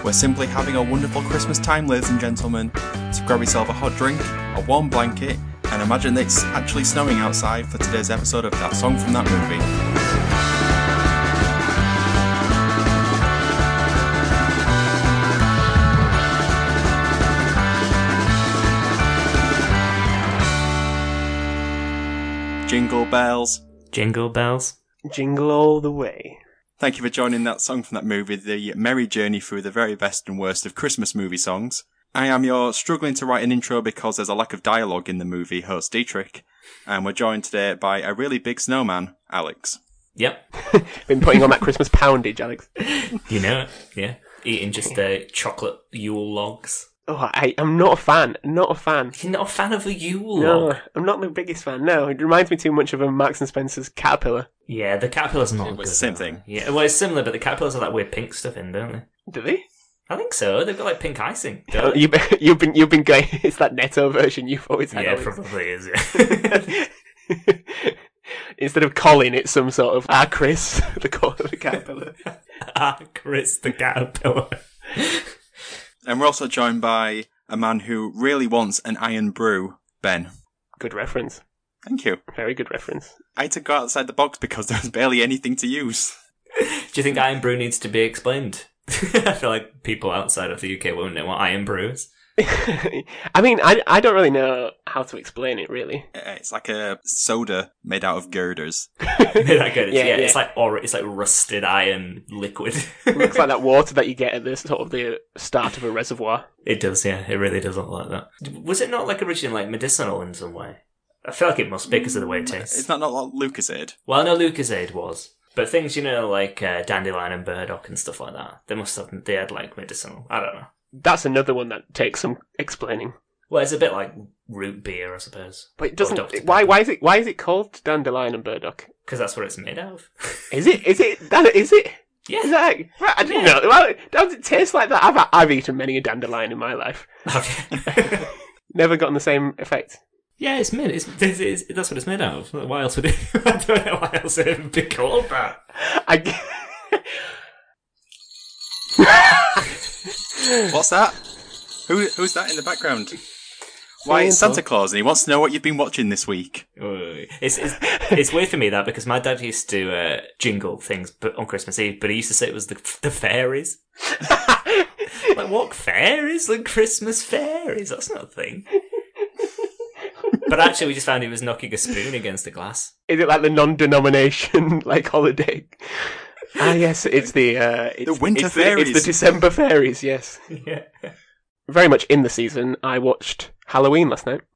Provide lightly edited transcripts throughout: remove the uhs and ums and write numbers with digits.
We're simply having a wonderful Christmas time, ladies and gentlemen. So grab yourself a hot drink, a warm blanket, and imagine that it's actually snowing outside for today's episode of That Song from That Movie. Jingle bells. Jingle bells. Jingle all the way. Thank you for joining That Song from That Movie, the merry journey through the very best and worst of Christmas movie songs. I am your struggling to write an intro because there's a lack of dialogue in the movie host Dietrich, and we're joined today by a really big snowman, Alex. Yep. Been putting on that Christmas poundage, Alex. You know it, yeah. Eating just chocolate Yule logs. Oh, I'm not a fan. Not a fan. You're not a fan of a Yule No, log? I'm not the biggest fan. No, it reminds me too much of a Marks and Spencer's caterpillar. Yeah, the caterpillars are not It good. was the same though. thing. Yeah, well, it's similar, but the caterpillars have that weird pink stuff in, don't they? Do they? I think so. They've got like pink icing. Don't they? You've been going. It's that Netto version you've always had. Yeah, Alex. probably is. Yeah. Instead of Colin, it's some sort of Chris, the caterpillar. Chris the caterpillar. And we're also joined by a man who really wants an iron brew, Ben. Good reference. Thank you. Very good reference. I had to go outside the box because there's barely anything to use. Do you think Iron Brew needs to be explained? I feel like people outside of the UK won't know what Iron Brew is. I mean, I don't really know how to explain it, really. It's like a soda made out of girders. That good. Yeah. It's like rusted iron liquid. Looks like that water that you get at the sort of the start of a reservoir. It does, yeah. It really does look like that. Was it not like originally like medicinal in some way? I feel like it must be because of the way it tastes. It's not like Lucozade. Well, I know Lucozade was, but things like dandelion and burdock and stuff like that. They had like medicinal. I don't know. That's another one that takes some explaining. Well, it's a bit like root beer, I suppose. But it Or doesn't. Dr. Why Pepper. is it called dandelion and burdock? Because that's what it's made out of. Is it? Is it? Is it? Yeah. Is that? Right, I didn't know. Well, does it taste like that? I've eaten many a dandelion in my life. Never gotten the same effect. Yeah, it's made. That's what it's made out of. Why else would it? I don't know why else it would be called that. What's that? Who's that in the background? Why is Santa. Santa Claus and he wants to know what you've been watching this week? It's weird for me that because my dad used to jingle things on Christmas Eve, but he used to say it was the fairies. Like what fairies? Like Christmas fairies? That's not a thing. But actually, we just found he was knocking a spoon against the glass. Is it like the non-denomination like holiday? Ah, yes, it's the winter fairies. It's the December fairies. Yes, Yeah. very much in the season. I watched Halloween last night.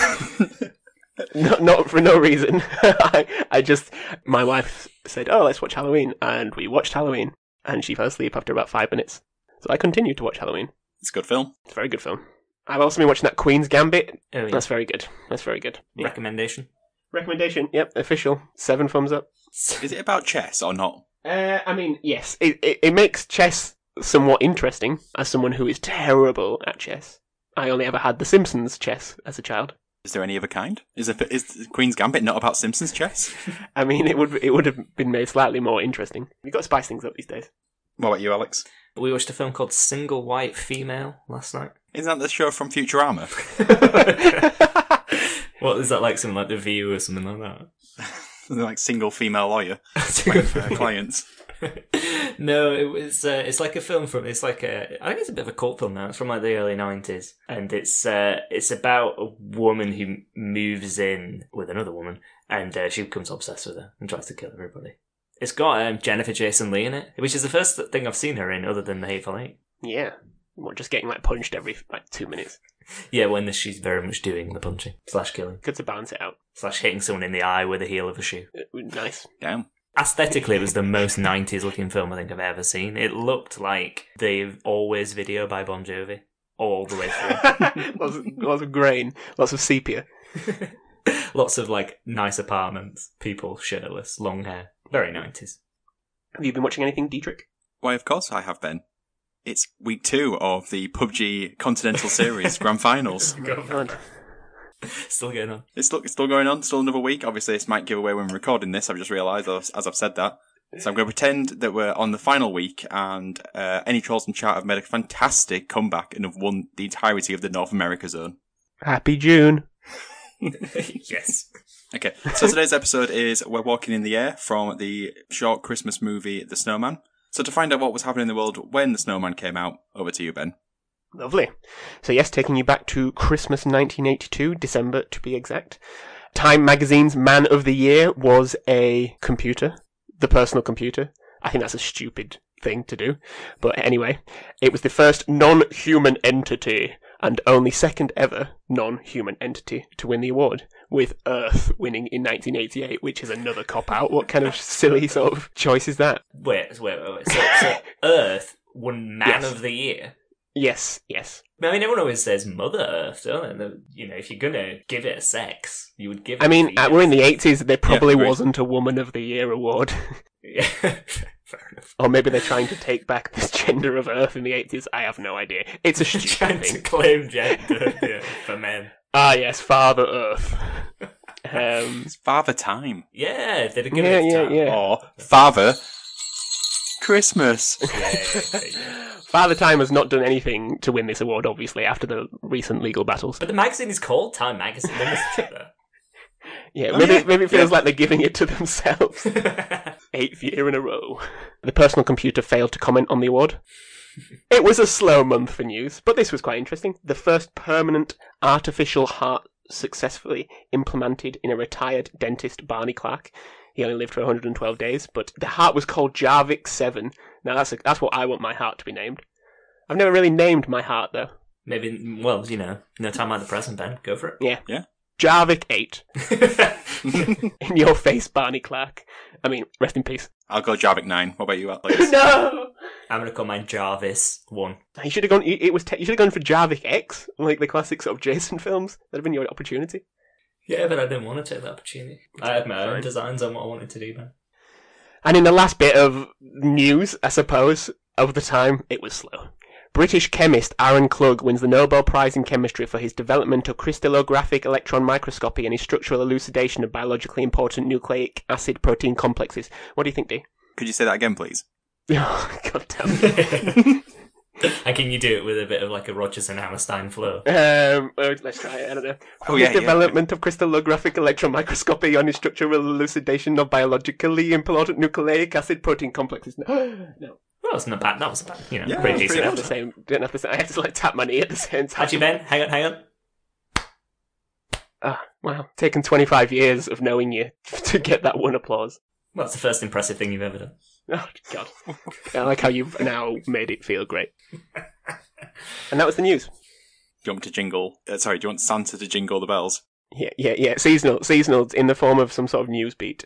Not for no reason. My wife said, "Oh, let's watch Halloween," and we watched Halloween, and she fell asleep after about 5 minutes. So I continued to watch Halloween. It's a good film. It's a very good film. I've also been watching that Queen's Gambit. Oh, yeah. That's very good. That's very good. Yeah. Recommendation. Recommendation. Yep, official. 7 thumbs up. Is it about chess or not? I mean, yes. It makes chess somewhat interesting as someone who is terrible at chess. I only ever had The Simpsons chess as a child. Is there any other kind? Is Queen's Gambit not about Simpsons chess? I mean, it would have been made slightly more interesting. You've got to spice things up these days. What about you, Alex? We watched a film called Single White Female last night. Isn't that the show from Futurama? What is that like? Something like The View or something like that? Something like single female lawyer waiting for her clients. No, it was. It's like a film from. It's like I think it's a bit of a cult film now. It's from like the early 90s, and it's about a woman who moves in with another woman, and she becomes obsessed with her and tries to kill everybody. It's got Jennifer Jason Leigh in it, which is the first thing I've seen her in, other than The Hateful Eight. Yeah. Well, just getting punched every 2 minutes. Yeah, when she's very much doing the punching / killing Good to balance it out. / hitting someone in the eye with the heel of a shoe. Nice. Damn. Aesthetically, it was the most 90s looking film I think I've ever seen. It looked like the Always video by Bon Jovi all the way through. lots of grain, lots of sepia. Lots of nice apartments, people shirtless, long hair. Very 90s. Have you been watching anything, Dietrich? Why, of course I have been. It's week 2 of the PUBG Continental Series Grand Finals. God. Still going on. It's still going on, still another week. Obviously, this might give away when we're recording this. I've just realised, as I've said that. So I'm going to pretend that we're on the final week, and Any Trolls in Chat have made a fantastic comeback and have won the entirety of the North America zone. Happy June. Yes. Okay, so today's episode is We're Walking in the Air from the short Christmas movie The Snowman. So to find out what was happening in the world when The Snowman came out, over to you, Ben. Lovely. So yes, taking you back to Christmas 1982, December to be exact. Time magazine's Man of the Year was a computer, the personal computer. I think that's a stupid thing to do. But anyway, it was the first non-human entity and only second ever non-human entity to win the award, with Earth winning in 1988, which is another cop-out. What kind of silly sort of choice is that? Wait. So Earth won Man Yes. of the Year. Yes. I mean, everyone always says Mother Earth, don't they? You know, if you're gonna give it a sex, you would give it. I mean, to the we're in the Earth. 80s, there probably agreed. wasn't a Woman of the Year award. Yeah, fair enough. Or maybe they're trying to take back this gender of Earth in the 80s. I have no idea. It's a stupid Trying to thing. claim gender for men. Ah, yes, Father Earth. It's Father Time. Yeah, if they'd have given it time. Yeah. Or Father Christmas. Yeah. Father Time has not done anything to win this award, obviously, after the recent legal battles. But the magazine is called Time Magazine. They must have that. Yeah, Oh, maybe, yeah. maybe it feels Yeah. like they're giving it to themselves. 8th year in a row. The personal computer failed to comment on the award. It was a slow month for news, but this was quite interesting. The first permanent artificial heart successfully implemented in a retired dentist, Barney Clark. He only lived for 112 days, but the heart was called Jarvik 7. Now that's what I want my heart to be named. I've never really named my heart, though. Maybe, well, you know, no time like the present, Ben. Go for it. Yeah. Jarvik 8. In your face, Barney Clark. I mean, rest in peace. I'll go Jarvik 9. What about you, Alex? No! I'm going to call mine Jarvis 1. You should have gone. You should have gone for Jarvik X, like the classic sort of Jason films. That'd have been your opportunity. Yeah, but I didn't want to take that opportunity. I had my own Fine. designs on what I wanted to do, man. And in the last bit of news, I suppose, of the time, it was slow. British chemist Aaron Klug wins the Nobel Prize in Chemistry for his development of crystallographic electron microscopy and his structural elucidation of biologically important nucleic acid protein complexes. What do you think, Dee? Could you say that again, please? Oh, God damn it. And can you do it with a bit of like a Rogers and Hammerstein flow? Let's try it. I don't know. Oh, His yeah, yeah. development of crystallographic electron microscopy on his structural elucidation of biologically important nucleic acid protein complexes. No. Well, that's not bad. That was bad. You know, Yeah, pretty pretty decent. Don't have the same. Don't have the same. I have to like tap my knee at the same time. Actually, Ben, hang on. Wow, taken 25 years of knowing you to get that one applause. Well, that's the first impressive thing you've ever done. Oh God, I like how you've now made it feel great. And that was the news. Do you want me to jingle? Do you want Santa to jingle the bells? Yeah. Seasonal in the form of some sort of news beat.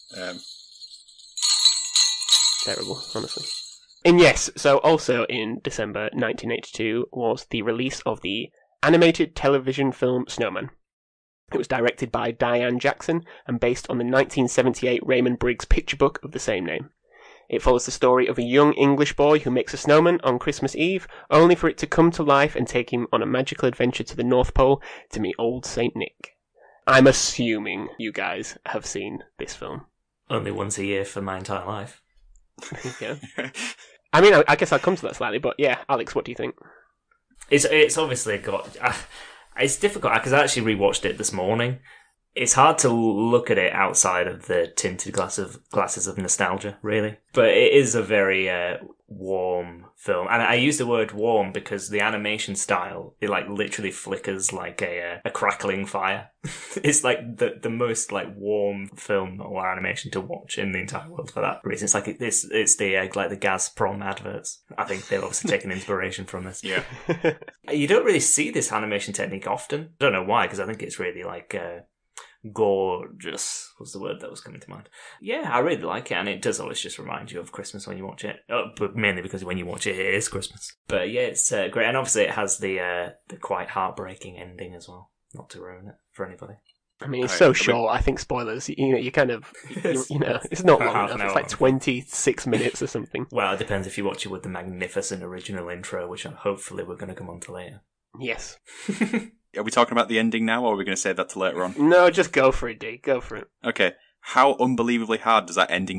Terrible, honestly. And yes, so also in December 1982 was the release of the animated television film Snowman. It was directed by Diane Jackson and based on the 1978 Raymond Briggs picture book of the same name. It follows the story of a young English boy who makes a snowman on Christmas Eve, only for it to come to life and take him on a magical adventure to the North Pole to meet old Saint Nick. I'm assuming you guys have seen this film. Only once a year for my entire life. Yeah. I mean, I guess I'll come to that slightly, but yeah, Alex, what do you think? It's obviously got. It's difficult because I actually rewatched it this morning. It's hard to look at it outside of the tinted glasses of nostalgia, really. But it is a very warm film, and I use the word warm because the animation style, it like literally flickers like a crackling fire. It's like the most like warm film or animation to watch in the entire world for that reason. It's like it's the like the Gazprom adverts. I think they've obviously taken inspiration from this. Yeah. You don't really see this animation technique often. I don't know why, because I think it's really like gorgeous was the word that was coming to mind. Yeah, I really like it, and it does always just remind you of Christmas when you watch it. But mainly because when you watch it, it is Christmas. But yeah, it's great, and obviously it has the quite heartbreaking ending as well. Not to ruin it for anybody. I mean, it's Alright, so are we- short. I think spoilers. You kind of, it's not long Half enough. an It's hour. like 26 minutes or something. Well, it depends if you watch it with the magnificent original intro, which hopefully we're going to come on to later. Yes. Are we talking about the ending now, or are we going to save that to later on? No, just go for it, D. Go for it. Okay. How unbelievably hard does that ending hit?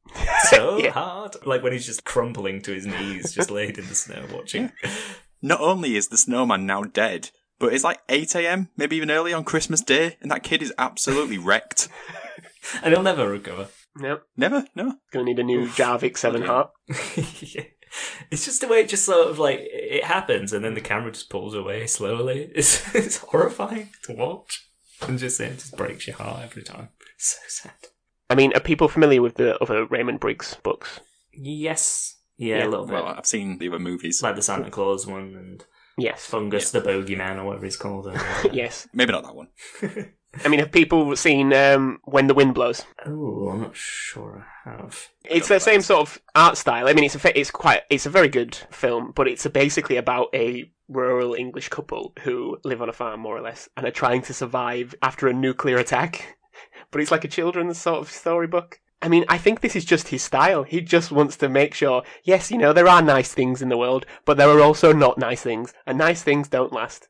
so Yeah. hard. Like when he's just crumpling to his knees, just laid in the snow watching. Not only is the snowman now dead, but it's like 8 a.m, maybe even early on Christmas Day, and that kid is absolutely wrecked. And he'll never recover. Nope. Never? No? Gonna need a new Jarvik 7 bloody heart. Yeah. It's just the way it just sort of like it happens, and then the camera just pulls away slowly. It's horrifying to watch, and it just breaks your heart every time. So sad. I mean, are people familiar with the other Raymond Briggs books? Yes, yeah, Yeah, a little bit. Well, I've seen the other movies. Like the Santa Claus one and Yes. Fungus the Bogeyman or whatever he's called. Yes. Maybe not that one. I mean, have people seen When the Wind Blows? Oh, I'm not sure I have. It's the same sort of art style. I mean, it's a very good film, but it's basically about a rural English couple who live on a farm, more or less, and are trying to survive after a nuclear attack. But it's like a children's sort of storybook. I mean, I think this is just his style. He just wants to make sure, yes, you know, there are nice things in the world, but there are also not nice things, and nice things don't last.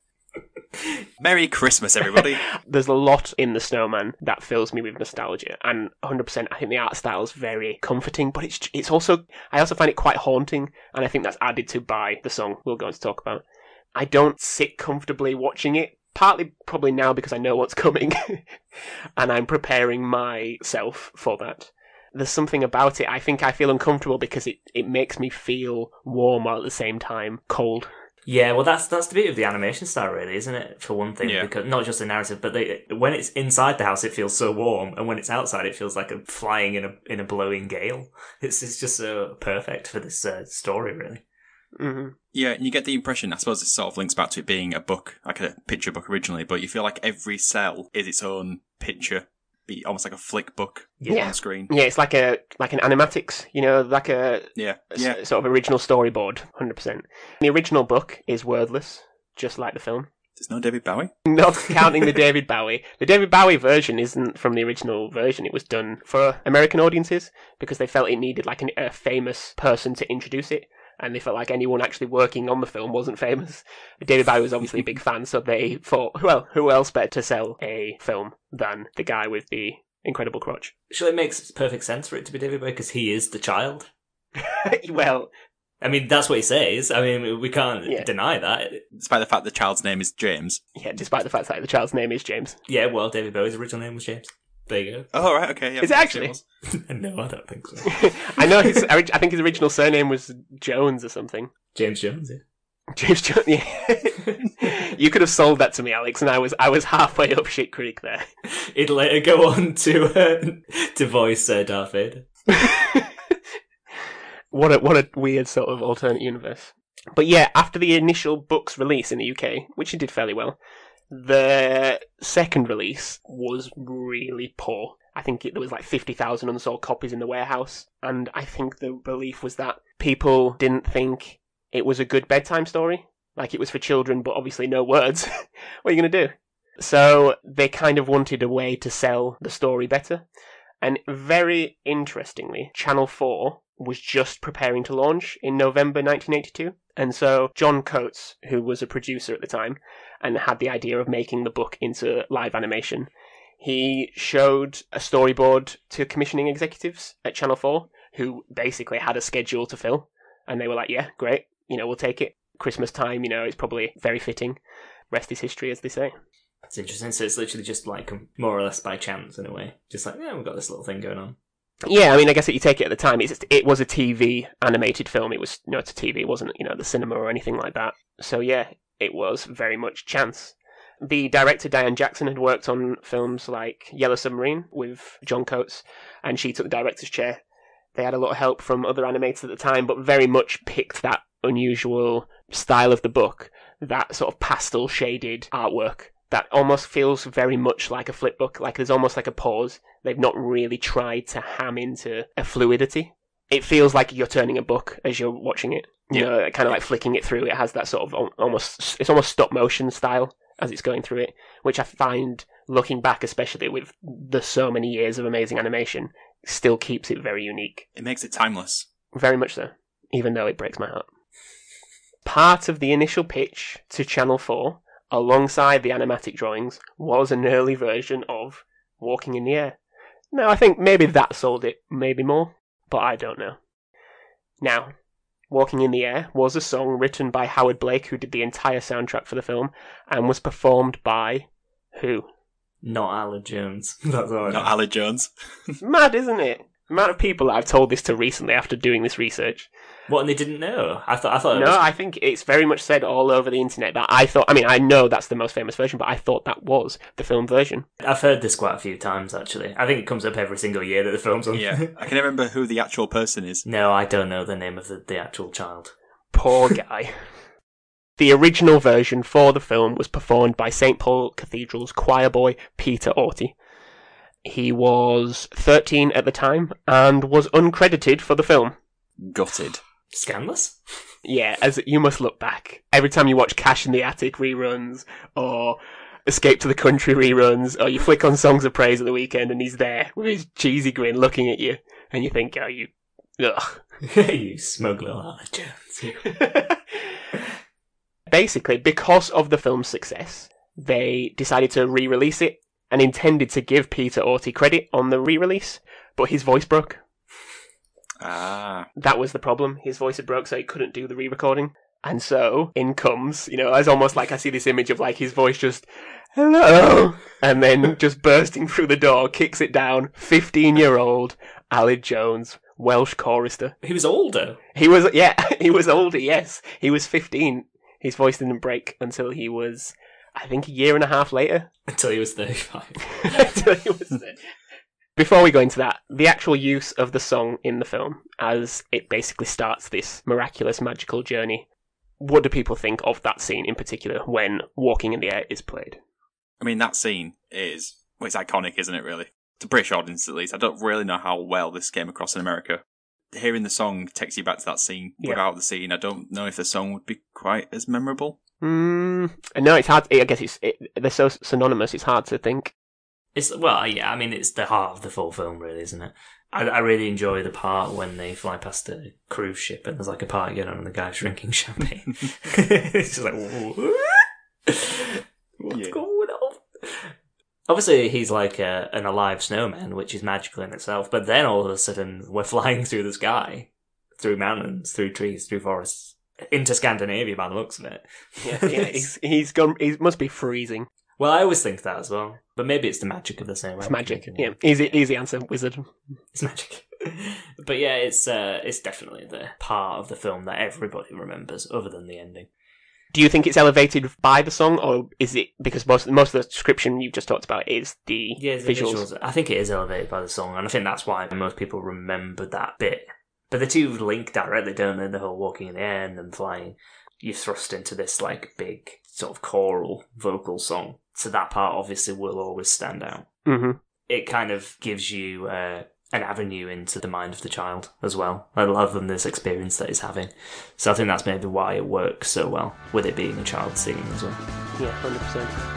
Merry Christmas, everybody. There's a lot in The Snowman that fills me with nostalgia, and 100% I think the art style is very comforting, but it's also, I also find it quite haunting, and I think that's added to by the song we're going to talk about. I don't sit comfortably watching it, partly probably now because I know what's coming, and I'm preparing myself for that. There's something about it, I think I feel uncomfortable because it makes me feel warm while at the same time cold. Yeah, well, that's the beauty of the animation style, really, isn't it? For one thing, Yeah. because not just the narrative, but when it's inside the house, it feels so warm, and when it's outside, it feels like flying in a blowing gale. It's just so perfect for this story, really. Mm-hmm. Yeah, and you get the impression, I suppose it sort of links back to it being a book, like a picture book originally, but you feel like every cell is its own picture, be almost like a flick book Yeah. on screen. Yeah, it's like an animatics, you know, like a Yeah, sort of original storyboard, 100%. The original book is wordless, just like the film. There's no David Bowie. Not counting the David Bowie. The David Bowie version isn't from the original version. It was done for American audiences because they felt it needed like a famous person to introduce it. And they felt like anyone actually working on the film wasn't famous. David Bowie was obviously a big fan, so they thought, well, who else better to sell a film than the guy with the incredible crotch? Actually, it makes perfect sense for it to be David Bowie, because he is the child. Well, I mean, that's what he says. I mean, we can't Yeah. deny that. Despite the fact the child's name is James. yeah, despite the fact that the child's name is James. Yeah, well, David Bowie's original name was James. There you Oh, right, okay. Yeah, Is it actually? was. go. No, I don't think so. I know I think his original surname was Jones or something. James Jones, yeah. James Jones, yeah. You could have sold that to me, Alex, and I was halfway up shit creek there. He'd later go on to voice Darth Vader. What a weird sort of alternate universe. But yeah, after the initial book's release in the UK, which it did fairly well, the second release was really poor. I think there was like 50,000 unsold copies in the warehouse, and I think the belief was that people didn't think it was a good bedtime story. Like, it was for children, but obviously no words. What are you going to do? So they kind of wanted a way to sell the story better. And very interestingly, Channel 4 was just preparing to launch in November 1982. And so John Coates, who was a producer at the time and had the idea of making the book into live animation, he showed a storyboard to commissioning executives at Channel 4 who basically had a schedule to fill. And they were like, yeah, great, we'll take it. Christmas time, it's probably very fitting. Rest is history, as they say. That's interesting. So it's literally just like more or less by chance in a way. Just like, yeah, we've got this little thing going on. Yeah, I mean, I guess that you take it at the time, it was a TV animated film. It was, it's a TV, it wasn't, the cinema or anything like that. So yeah, it was very much chance. The director, Diane Jackson, had worked on films like Yellow Submarine with John Coates, and she took the director's chair. They had a lot of help from other animators at the time, but very much picked that unusual style of the book, that sort of pastel shaded artwork that almost feels very much like a flip book, like there's almost like a pause. They've not really tried to ham into a fluidity. It feels like you're turning a book as you're watching it. Kind of like flicking it through. It has that sort of it's almost stop motion style as it's going through it, which I find, looking back, especially with the so many years of amazing animation, still keeps it very unique. It makes it timeless. Very much so, even though it breaks my heart. Part of the initial pitch to Channel 4, alongside the animatic drawings, was an early version of Walking in the Air. Now, I think maybe that sold it, maybe more. but I don't know. Now, Walking in the Air was a song written by Howard Blake, who did the entire soundtrack for the film, and was performed by who? Not Alan Jones. That's all I know. Not Alec Jones. It's mad, isn't it? The amount of people that I've told this to recently after doing this research. What, and they didn't know? I thought it No, was... I think it's very much said all over the internet that I know that's the most famous version, but I thought that was the film version. I've heard this quite a few times, actually. I think it comes up every single year that the film's on. Yeah, I can never remember who the actual person is. No, I don't know the name of the actual child. Poor guy. The original version for the film was performed by St. Paul Cathedral's choir boy, Peter Orty. He was 13 at the time, and was uncredited for the film. Gutted. Scandalous? Yeah, as you must look back. Every time you watch Cash in the Attic reruns, or Escape to the Country reruns, or you flick on Songs of Praise at the weekend and he's there with his cheesy grin looking at you, and you think, oh, you... Ugh. You smug little Alan Jones. Basically, because of the film's success, they decided to re-release it, and intended to give Peter Orty credit on the re-release, but his voice broke. Ah. That was the problem. His voice had broke, so he couldn't do the re-recording. And so, in comes, as almost like I see this image of like his voice just, hello, and then just bursting through the door, kicks it down, 15-year-old Aled Jones, Welsh chorister. He was older. He was older, yes. He was 15. His voice didn't break until he was, I think, a year and a half later. Until he was 35. Until he was 30. Before we go into that, the actual use of the song in the film, as it basically starts this miraculous, magical journey, what do people think of that scene in particular when Walking in the Air is played? I mean, that scene is, it's iconic, isn't it, really? To British audience, at least. I don't really know how well this came across in America. Hearing the song takes you back to that scene. Yeah. Without the scene, I don't know if the song would be quite as memorable. No, it's hard. I guess they're so synonymous, it's hard to think. It's the heart of the full film, really, isn't it? I really enjoy the part when they fly past a cruise ship and there's like a party going on and the guy's drinking champagne. It's just like, what's going on? Obviously, he's like an alive snowman, which is magical in itself, but then all of a sudden we're flying through the sky, through mountains, through trees, through forests, into Scandinavia by the looks of it. Yeah, he's gone. He must be freezing. Well, I always think that as well, but maybe it's the magic of the same. It's magic. Yeah, easy answer, wizard. It's magic. But yeah, it's definitely the part of the film that everybody remembers, other than the ending. Do you think it's elevated by the song, or is it because most of the description you've just talked about is the visuals? I think it is elevated by the song, and I think that's why most people remember that bit. But the two link directly, don't they? The whole walking in the air and them flying. You're thrust into this like big sort of choral vocal song. So that part obviously will always stand out. Mm-hmm. It kind of gives you an avenue into the mind of the child as well. I love them this experience that he's having. So I think that's maybe why it works so well, with it being a child singing as well. Yeah, 100%.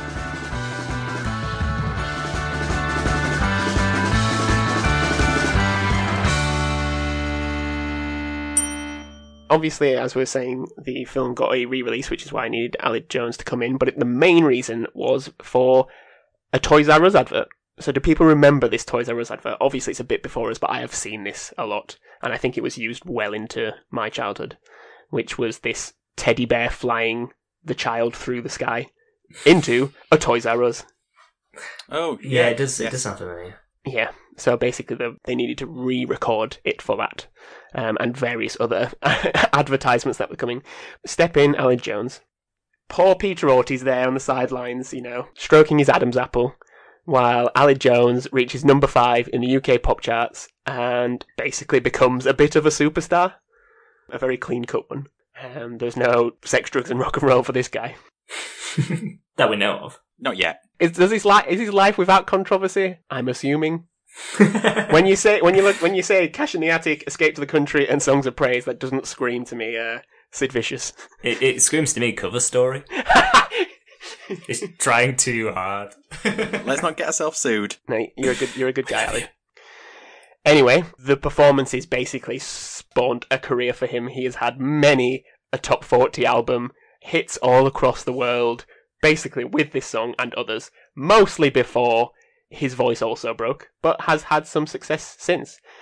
Obviously, as we were saying, the film got a re-release, which is why I needed Aled Jones to come in, but the main reason was for a Toys R Us advert. So do people remember this Toys R Us advert? Obviously, it's a bit before us, but I have seen this a lot, and I think it was used well into my childhood, which was this teddy bear flying the child through the sky into a Toys R Us. Oh, yeah, it does sound familiar. Yeah, so basically they needed to re-record it for that, and various other advertisements that were coming. Step in, Aled Jones. Poor Peter Orty's there on the sidelines, stroking his Adam's apple, while Aled Jones reaches number 5 in the UK pop charts, and basically becomes a bit of a superstar. A very clean-cut one. There's no sex, drugs and rock and roll for this guy. That we know of. Not yet. Is his life without controversy? I'm assuming. when you say Cash in the Attic, Escape to the Country, and Songs of Praise, that doesn't scream to me Sid Vicious. It screams to me cover story. It's trying too hard. Let's not get ourselves sued. No, you're a good guy, Ali. Anyway, the performances basically spawned a career for him. He has had many a top 40 album, hits all across the world, basically with this song and others, mostly before his voice also broke, but has had some success since.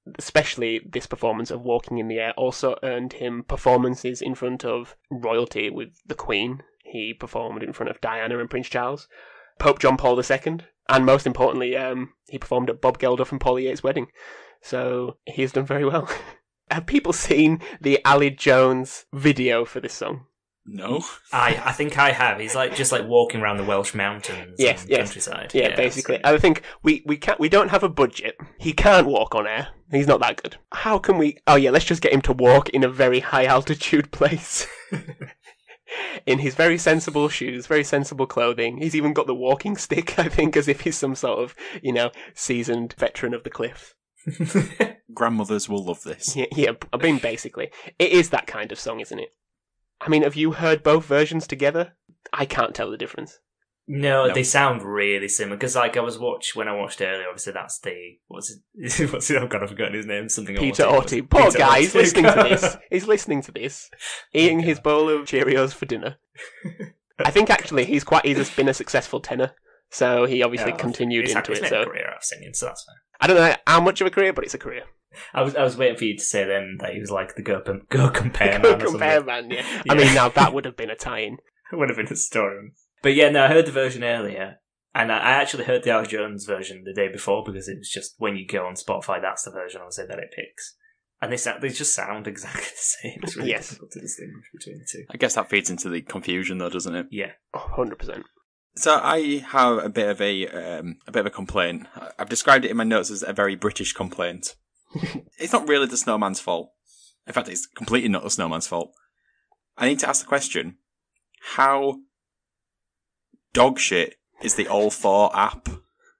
especially this performance of Walking in the Air, also earned him performances in front of royalty with the Queen. He performed in front of Diana and Prince Charles, Pope John Paul II, and most importantly, he performed at Bob Geldof and Paulie Yates' wedding. So he has done very well. Have people seen the Ali Jones video for this song? No. I think I have. He's just walking around the Welsh mountains and countryside. Yeah, basically. I think we don't have a budget. He can't walk on air. He's not that good. How can we... Oh yeah, let's just get him to walk in a very high altitude place. In his very sensible shoes, very sensible clothing. He's even got the walking stick, I think, as if he's some sort of, seasoned veteran of the cliff. Grandmothers will love this. Yeah, I mean, basically. It is that kind of song, isn't it? I mean, have you heard both versions together? I can't tell the difference. No, they sound really similar. Because, when I watched earlier, obviously that's what's it? I've forgotten his name. Something Peter Orty. Poor Peter guy, Orty. he's listening to this. He's listening to this. Eating his bowl of Cheerios for dinner. I think, actually, he's been a successful tenor. So he obviously continued into it. He's made a career out of singing, so that's fine. I don't know how much of a career, but it's a career. I was waiting for you to say then that he was like the Go Compare Man. Go Compare Man, yeah. I mean, now that would have been a tie-in. It would have been a story. But yeah, no, I heard the version earlier, and I actually heard the Ali Jones version the day before because it was just when you go on Spotify, that's the version obviously that it picks. And they just sound exactly the same. It's really difficult to distinguish between the two. I guess that feeds into the confusion, though, doesn't it? Yeah, 100%. So I have a bit of a complaint. I've described it in my notes as a very British complaint. It's not really the snowman's fault. In fact, it's completely not the snowman's fault. I need to ask the question: how dog shit is the All 4 app?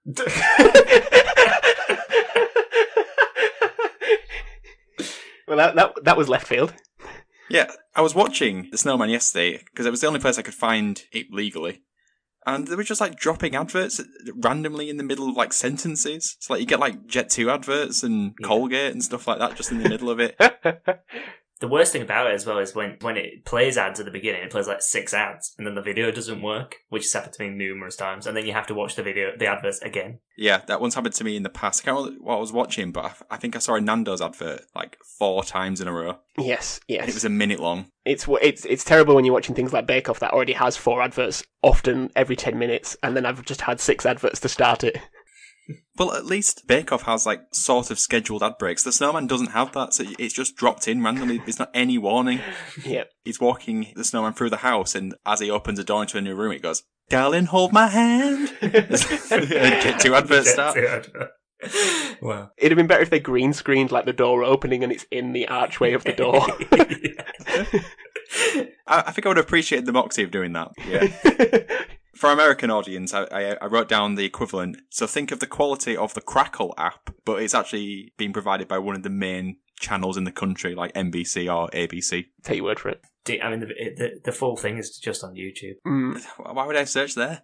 Well, that was left field. Yeah, I was watching The Snowman yesterday because it was the only place I could find it legally. And they were just dropping adverts randomly in the middle of sentences. So you get Jet2 adverts and Colgate and stuff like that just in the middle of it. The worst thing about it as well is when it plays ads at the beginning, it plays 6 ads, and then the video doesn't work, which has happened to me numerous times, and then you have to watch the adverts again. Yeah, that one's happened to me in the past. I can't remember what I was watching, but I think I saw a Nando's advert 4 times in a row. Yes. And it was a minute long. It's terrible when you're watching things like Bake Off that already has 4 adverts, often every 10 minutes, and then I've just had 6 adverts to start it. Well, at least Bake Off has sort of scheduled ad breaks. The Snowman doesn't have that, so it's just dropped in randomly. There's not any warning. Yep. He's walking the Snowman through the house, and as he opens a door into a new room, it goes, "Darling, hold my hand." Jet2 adverts start. Wow. It'd have been better if they green screened the door opening and it's in the archway of the door. I think I would have appreciated the moxie of doing that. Yeah. For our American audience, I wrote down the equivalent. So think of the quality of the Crackle app, but it's actually being provided by one of the main channels in the country, like NBC or ABC. Take your word for it. I mean, the full thing is just on YouTube. Mm. Why would I search there?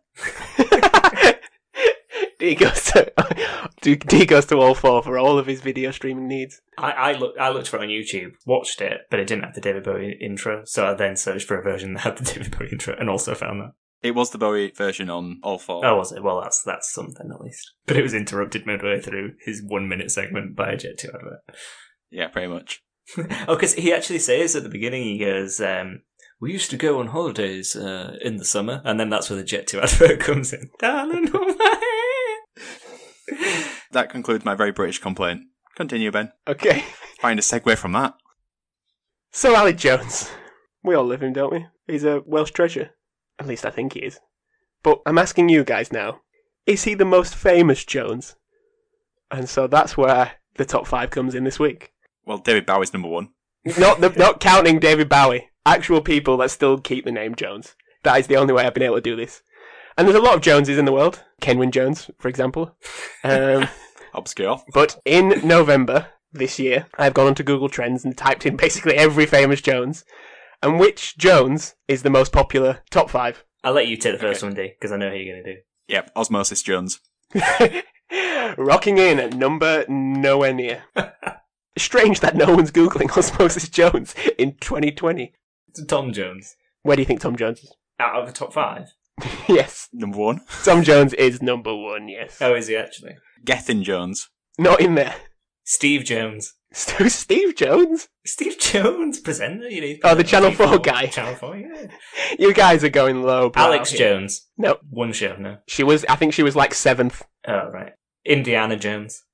D goes to All 4 for all of his video streaming needs. I looked for it on YouTube, watched it, but it didn't have the David Bowie intro, so I then searched for a version that had the David Bowie intro and also found that. It was the Bowie version on All 4. Oh, was it? Well, that's something at least. But it was interrupted midway through his 1-minute segment by a Jet2 advert. Yeah, pretty much. Oh, because he actually says at the beginning, he goes, "We used to go on holidays in the summer," and then that's where the Jet2 advert comes in. Darling, hold my hand. That concludes my very British complaint. Continue, Ben. Okay. Find a segue from that. So, Ali Jones. We all love him, don't we? He's a Welsh treasure. At least I think he is. But I'm asking you guys now, is he the most famous Jones? And so that's where the top 5 comes in this week. Well, David Bowie's number 1. Not counting David Bowie. Actual people that still keep the name Jones. That is the only way I've been able to do this. And there's a lot of Joneses in the world. Kenwyn Jones, for example. Obscure. But in November this year, I've gone onto Google Trends and typed in basically every famous Jones. And which Jones is the most popular top 5? I'll let you take the first one, D, because I know who you're going to do. Yep, Osmosis Jones. Rocking in at number nowhere near. Strange that no one's Googling Osmosis Jones in 2020. It's Tom Jones. Where do you think Tom Jones is? Out of the top 5? Yes. Number 1. Tom Jones is number 1, yes. Oh, is he actually? Gethin Jones. Not in there. Steve Jones. Steve Jones? Steve Jones, presenter. You know, Oh, the Channel 4 guy. Channel 4, yeah. You guys are going low. Alex Jones. No. One show, no. I think she was like 7th. Oh, right. Indiana Jones.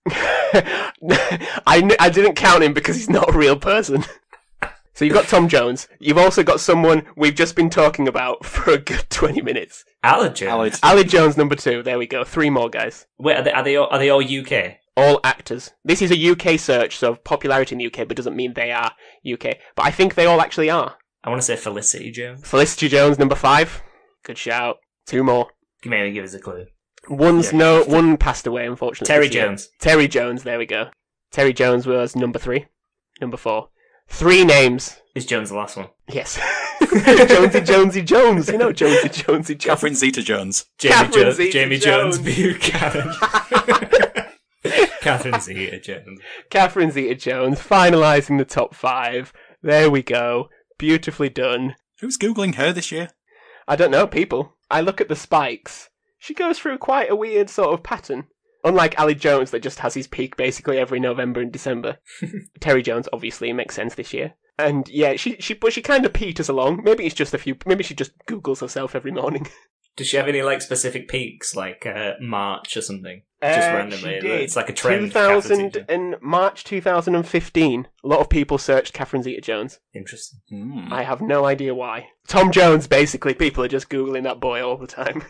I didn't count him because he's not a real person. So you've got Tom Jones. You've also got someone we've just been talking about for a good 20 minutes. Aled Jones. Aled Jones, number 2. There we go. 3 more guys. Wait, are they all UK? All actors. This is a UK search, so popularity in the UK, but doesn't mean they are UK. But I think they all actually are. I want to say Felicity Jones. Felicity Jones, number 5. Good shout. 2 more. Maybe give us a clue. One passed away, unfortunately. Terry Jones. Terry Jones, there we go. Terry Jones was number 3. Number 4. 3 names. Is Jones the last one? Yes. Jonesy Jones. You know Jonesy Jones. Catherine Zeta-Jones. Jamie Jones Buchanan. Catherine Zeta-Jones. Catherine Zeta-Jones, finalising the top 5. There we go. Beautifully done. Who's Googling her this year? I don't know, people. I look at the spikes. She goes through quite a weird sort of pattern. Unlike Aled Jones, that just has his peak basically every November and December. Terry Jones, obviously, makes sense this year. And yeah, she kind of peters along. Maybe it's just maybe she just Googles herself every morning. Does she have any like specific peaks, like March or something? Just randomly. It's like a trend. March 2015. A lot of people searched Catherine Zeta-Jones. Interesting. I have no idea why. Tom Jones, basically, people are just Googling that boy all the time.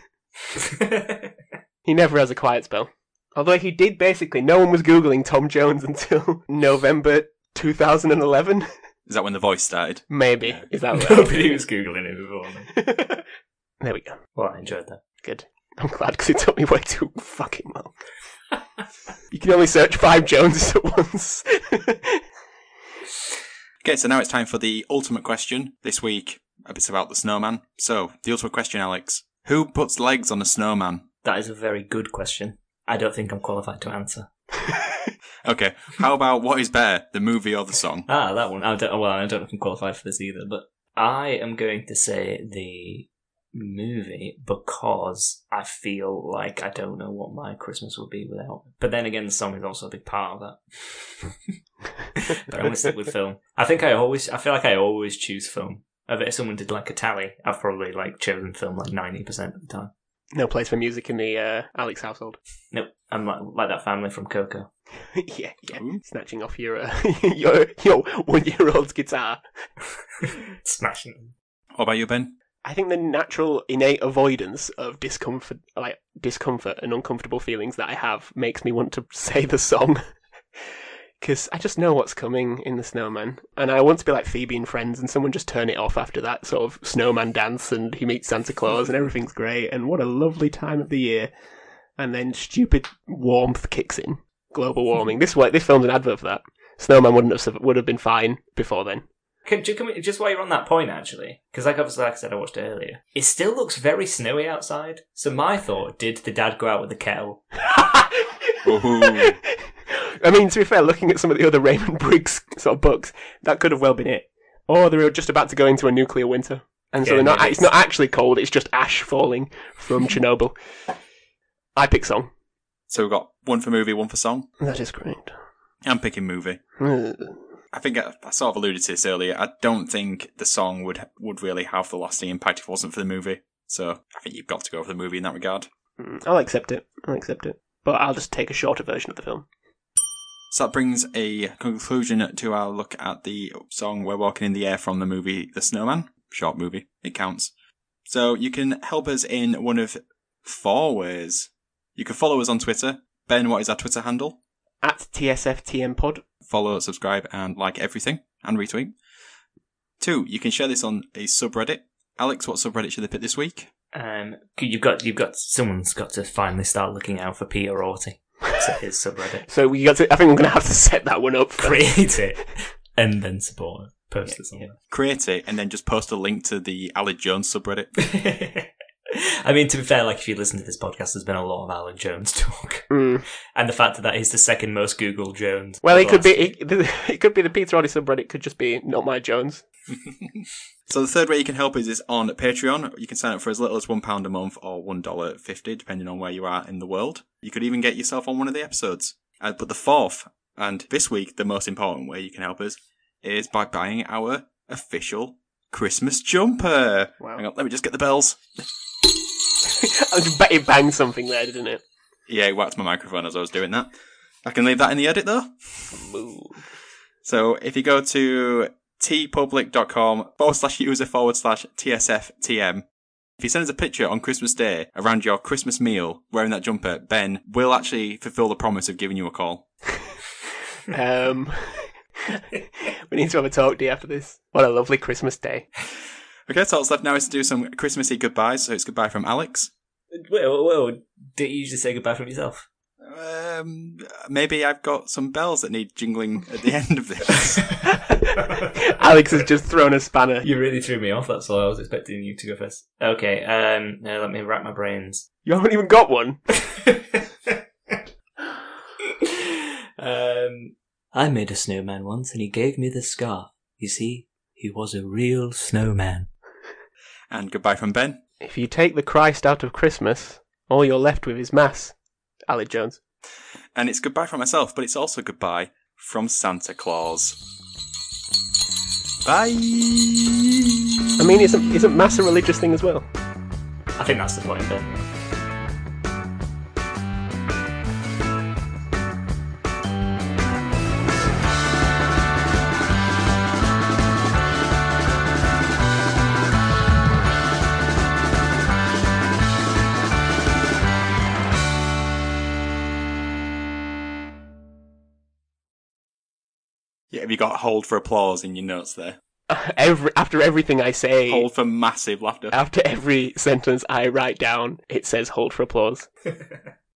He never has a quiet spell. Although he did basically, no one was Googling Tom Jones until November 2011. Is that when The Voice started? Maybe. Yeah. Is that right? Nobody was Googling it before. There we go. Well, I enjoyed that. Good. I'm glad because it took me way too fucking long. You can only search 5 Joneses at once. Okay, so now it's time for the ultimate question. This week, it's about the snowman. So, the ultimate question, Alex. Who puts legs on a snowman? That is a very good question. I don't think I'm qualified to answer. Okay, how about What is Bear, the movie or the song? That one. I don't know if I'm qualified for this either, but I am going to say the movie because I feel like I don't know what my Christmas would be without it. But then again, the song is also a big part of that. But I'm going to stick with film. I feel like I always choose film. If someone did like a tally, I've probably like chosen film like 90% of the time. No place for music in the Alex household. Nope, I'm like that family from Coco. yeah. Snatching off your 1-year-old's guitar. Smashing them. What about you, Ben? I think the natural, innate avoidance of discomfort and uncomfortable feelings that I have makes me want to say the song. Because I just know what's coming in The Snowman. And I want to be like Phoebe and Friends and someone just turn it off after that sort of snowman dance and he meets Santa Claus and everything's great and what a lovely time of the year. And then stupid warmth kicks in. Global warming. This film's an advert for that. Snowman would have been fine before then. Can we, just while you're on that point, actually, because like I said, I watched it earlier. It still looks very snowy outside. So my thought, did the dad go out with the kettle? I mean, to be fair, looking at some of the other Raymond Briggs sort of books, that could have well been it. Or they were just about to go into a nuclear winter. And so it's not actually cold, it's just ash falling from Chernobyl. I pick song. So we've got one for movie, one for song. That is great. I'm picking movie. I think I sort of alluded to this earlier. I don't think the song would really have the lasting impact if it wasn't for the movie. So I think you've got to go for the movie in that regard. I'll accept it. But I'll just take a shorter version of the film. So that brings a conclusion to our look at the song We're Walking in the Air from the movie The Snowman. Short movie. It counts. So you can help us in one of 4 ways. You can follow us on Twitter. Ben, what is our Twitter handle? At TSFTMPod. Follow, subscribe, and like everything. And retweet. 2, you can share this on a subreddit. Alex, what subreddit should they pick this week? Someone's got to finally start looking out for Peter Orty. So his subreddit. So I think we're going to have to set that one up. Create it, and then support it. Post it somewhere. Create it, and then just post a link to the Aled Jones subreddit. I mean, to be fair, like if you listen to this podcast, there's been a lot of Aled Jones talk, and the fact that he's the second most Googled Jones. Well, it could be the Peter Orty subreddit. Could just be Not My Jones. So the third way you can help is on Patreon. You can sign up for as little as £1 a month or $1.50, depending on where you are in the world. You could even get yourself on one of the episodes. But the fourth And this week, the most important way you can help us is by buying our official Christmas jumper. Wow. Hang on, let me just get the bells. I just bet it banged something there, didn't it? Yeah, it whacked my microphone as I was doing that. I can leave that in the edit, though. Move. So if you go to tpublic.com/user/TSFTM, if you send us a picture on Christmas Day around your Christmas meal wearing that jumper, Ben will actually fulfill the promise of giving you a call. We need to have a talk, D, after this. What a lovely Christmas day. Okay, so what's left now is to do some Christmassy goodbyes. So it's goodbye from Alex. Whoa, did you usually say goodbye from yourself? Maybe I've got some bells that need jingling at the end of this. Alex has just thrown a spanner. You really threw me off, that's all. I was expecting you to go first. Okay, now let me rack my brains. You haven't even got one. I made a snowman once and he gave me the scarf. You see, he was a real snowman. And goodbye from Ben. If you take the Christ out of Christmas, all you're left with is Mass. Alec Jones. And it's goodbye from myself, but it's also goodbye from Santa Claus. Bye! I mean, isn't Mass a religious thing as well? I think that's the point, Ben. Yeah, have you got hold for applause in your notes there? After everything I say, Hold for massive laughter. after every sentence I write down, it says hold for applause.